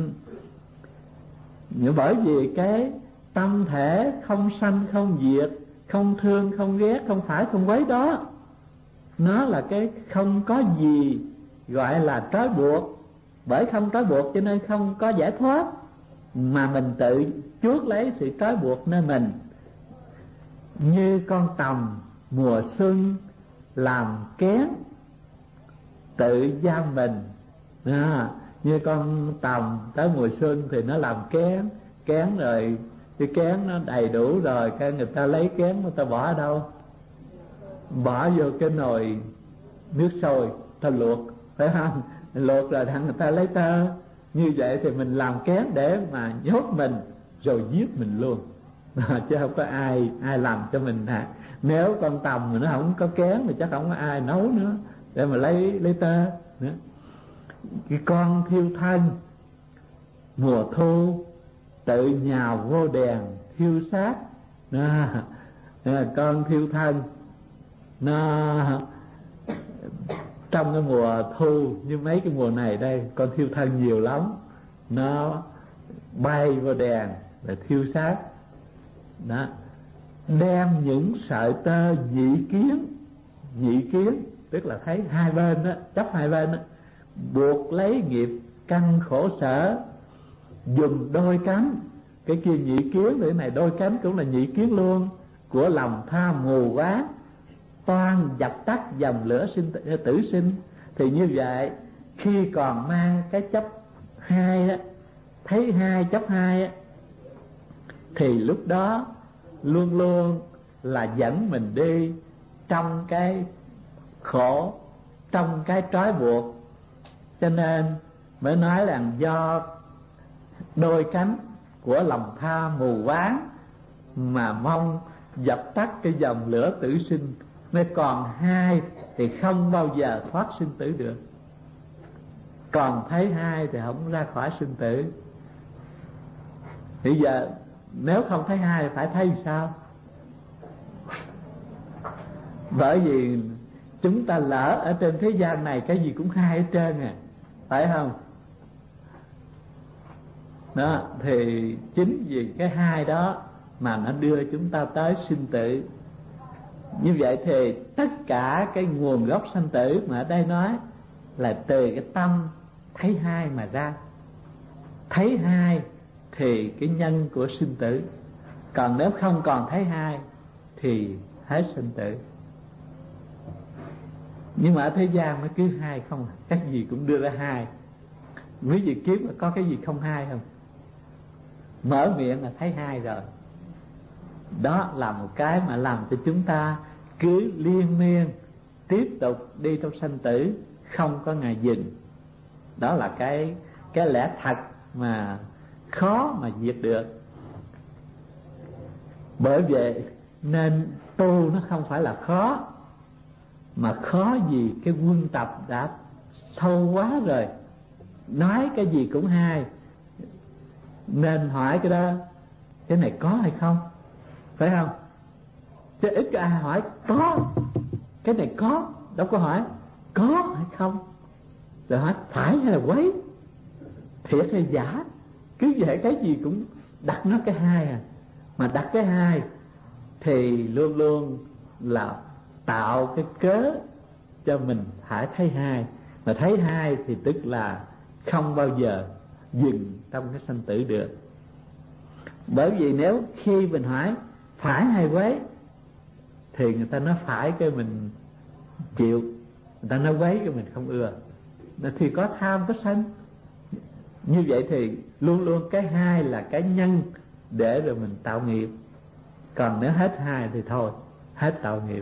Nhưng bởi vì cái tâm thể không sanh không diệt, không thương không ghét, không phải không quấy đó, nó là cái không có gì gọi là trói buộc. Bởi không trói buộc cho nên không có giải thoát, mà mình tự chuốc lấy sự trói buộc nơi mình. Như con tầm mùa xuân làm kén tự giam mình. Như con tầm tới mùa xuân thì nó làm kén. Kén rồi cái kén nó đầy đủ rồi, cái người ta lấy kén người ta bỏ ở đâu? Bỏ vô cái nồi nước sôi ta luộc, phải không? Luộc rồi thằng người ta lấy tơ. Như vậy thì mình làm kén để mà nhốt mình rồi giết mình luôn. Chứ không có ai làm cho mình Nếu con tầm mà nó không có kén thì chắc không có ai nấu nữa để mà lấy tơ nữa. Cái con thiêu thân mùa thu tự nhào vô đèn thiêu xác. Con thiêu thân nó trong cái mùa thu như mấy cái mùa này đây, con thiêu thân nhiều lắm, nó bay vô đèn để thiêu xác đó. Đem những sợi tơ nhị kiến tức là thấy hai bên đó, chấp hai bên đó, buộc lấy nghiệp căn khổ sở, dùng đôi cánh. Cái kia nhị kiến, cái này đôi cánh cũng là nhị kiến luôn, của lòng tham mù quáng, toan dập tắt dòng lửa tử sinh. Thì như vậy khi còn mang cái chấp hai đó, thấy hai chấp hai á, thì lúc đó luôn luôn là dẫn mình đi trong cái khổ, trong cái trói buộc. Cho nên mới nói rằng do đôi cánh của lòng tham mù quáng mà mong dập tắt cái dòng lửa tử sinh, nên còn hai thì không bao giờ thoát sinh tử được. Còn thấy hai thì không ra khỏi sinh tử. Bây giờ nếu không thấy hai thì phải thấy sao? Bởi vì chúng ta lỡ ở trên thế gian này cái gì cũng hai hết trơn à, phải không? Đó, thì chính vì cái hai đó mà nó đưa chúng ta tới sinh tử. Như vậy thì tất cả cái nguồn gốc sanh tử mà ở đây nói là từ cái tâm thấy hai mà ra. Thấy hai thì cái nhân của sinh tử. Còn nếu không còn thấy hai thì hết sinh tử. Nhưng mà ở thế gian nó cứ hai không, cái gì cũng đưa ra hai. Quý vị kiếm có cái gì không hai không? Mở miệng là thấy hai rồi. Đó là một cái mà làm cho chúng ta cứ liên miên tiếp tục đi trong sanh tử, không có ngày dừng. Đó là cái lẽ thật mà khó mà diệt được. Bởi vậy nên tu nó không phải là khó, mà khó vì cái quân tập đã sâu quá rồi, nói cái gì cũng hai. Nên hỏi cái đó, cái này có hay không, phải không? Chứ ít có ai hỏi có, cái này có, đâu có hỏi có hay không, rồi hỏi phải hay là quấy, thiệt hay giả. Cứ vậy cái gì cũng đặt nó cái hai à. Mà đặt cái hai thì luôn luôn là tạo cái cớ cho mình phải thấy hai. Mà thấy hai thì tức là không bao giờ dừng trong cái sanh tử được. Bởi vì nếu khi mình hỏi phải hay quấy thì người ta nói phải cái mình chịu, người ta nói quấy cái mình không ưa, thì có tham có sân. Như vậy thì luôn luôn cái hai là cái nhân để rồi mình tạo nghiệp. Còn nếu hết hai thì thôi, hết tạo nghiệp.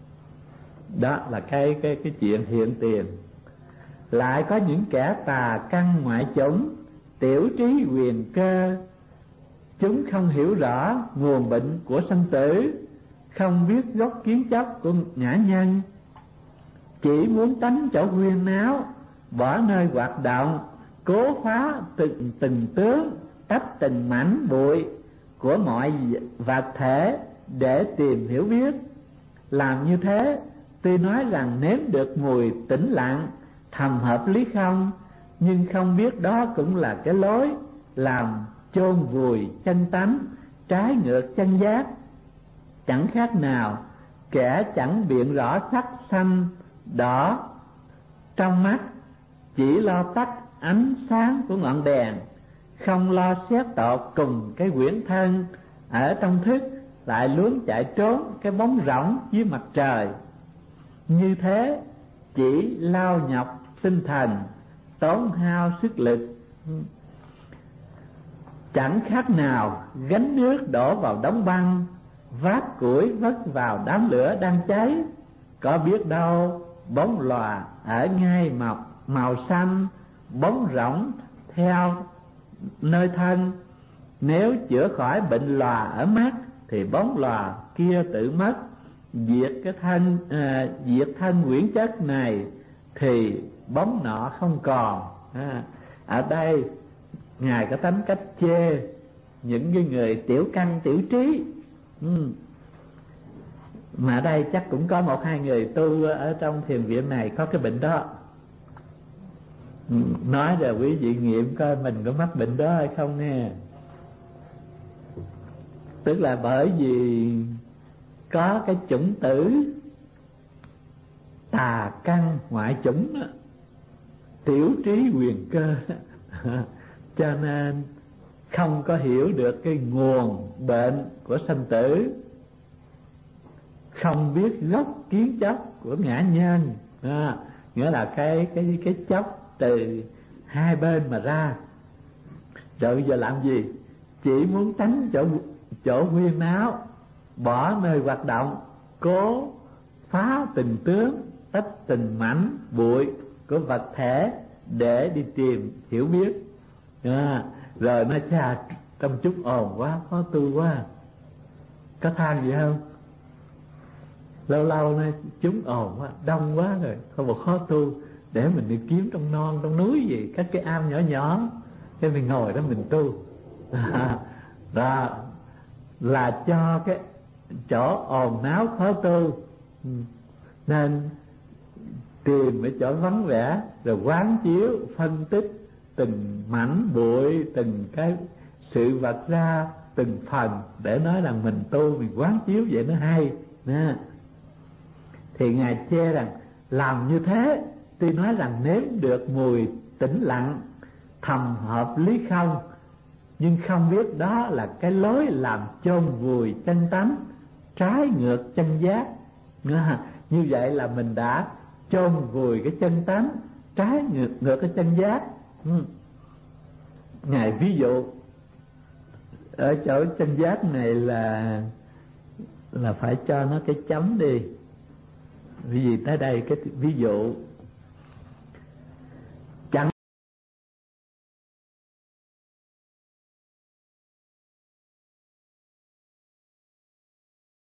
Đó là cái chuyện hiện tiền. Lại có những kẻ tà căn ngoại chủng, tiểu trí quyền cơ, chúng không hiểu rõ nguồn bệnh của sanh tử, không biết gốc kiến chấp của ngã nhân, chỉ muốn tránh chỗ huyên náo, bỏ nơi hoạt động, cố phá từng tướng, tách từng mảnh bụi của mọi vật thể để tìm hiểu biết. Làm như thế tuy nói rằng nếm được mùi tĩnh lặng, thầm hợp lý không, nhưng không biết đó cũng là cái lối làm chôn vùi chân tánh, trái ngược chân giác. Chẳng khác nào kẻ chẳng biện rõ sắc xanh đỏ trong mắt, chỉ lo tắt ánh sáng của ngọn đèn, không lo xét tột cùng cái quyển thân ở trong thức, lại luống chạy trốn cái bóng rỗng dưới mặt trời. Như thế chỉ lao nhọc tinh thần, tốn hao sức lực, chẳng khác nào gánh nước đổ vào đống băng, vác củi vất vào đám lửa đang cháy. Có biết đâu bóng lòa ở ngay màu xanh, bóng rỗng theo nơi thân. Nếu chữa khỏi bệnh lòa ở mắt thì bóng lòa kia tự mất. Diệt thân quyển chất này thì bóng nọ không còn. Ở đây Ngài có tánh cách chê những cái người tiểu căn tiểu trí. Mà ở đây chắc cũng có một hai người tu ở trong thiền viện này có cái bệnh đó. Nói rồi quý vị nghiệm coi mình có mắc bệnh đó hay không nghe. Tức là bởi vì có cái chủng tử tà căn ngoại chủng đó, tiểu trí quyền cơ cho nên không có hiểu được cái nguồn bệnh của sanh tử, không biết gốc kiến chấp của ngã nhân. Nghĩa là cái chấp từ hai bên mà ra. Rồi bây giờ làm gì? Chỉ muốn tránh chỗ huyên náo, bỏ nơi hoạt động, cố phá từng tướng, tách từng mảnh bụi của vật thể để đi tìm hiểu biết. Rồi nó cha trong chút ồn quá, khó tu quá. Có than gì không? Lâu lâu nó chúng ồn quá, đông quá rồi, thôi một khó tu, để mình đi kiếm trong non trong núi gì các cái am nhỏ nhỏ, cái mình ngồi đó mình tu. Đó là cho cái chỗ ồn náo khó tu, nên tìm cái chỗ vắng vẻ rồi quán chiếu phân tích từng mảnh bụi, từng cái sự vật ra từng phần, để nói rằng mình tu, mình quán chiếu vậy nó hay nè. Thì ngài chê rằng làm như thế tuy nói rằng nếm được mùi tĩnh lặng thầm hợp lý không, nhưng không biết đó là cái lối làm chôn vùi chân tánh, trái ngược chân giác. Như vậy là mình đã chôn vùi cái chân tánh, trái ngược cái chân giác. Ngài ví dụ ở chỗ chân giác này là phải cho nó cái chấm đi, vì tới đây cái ví dụ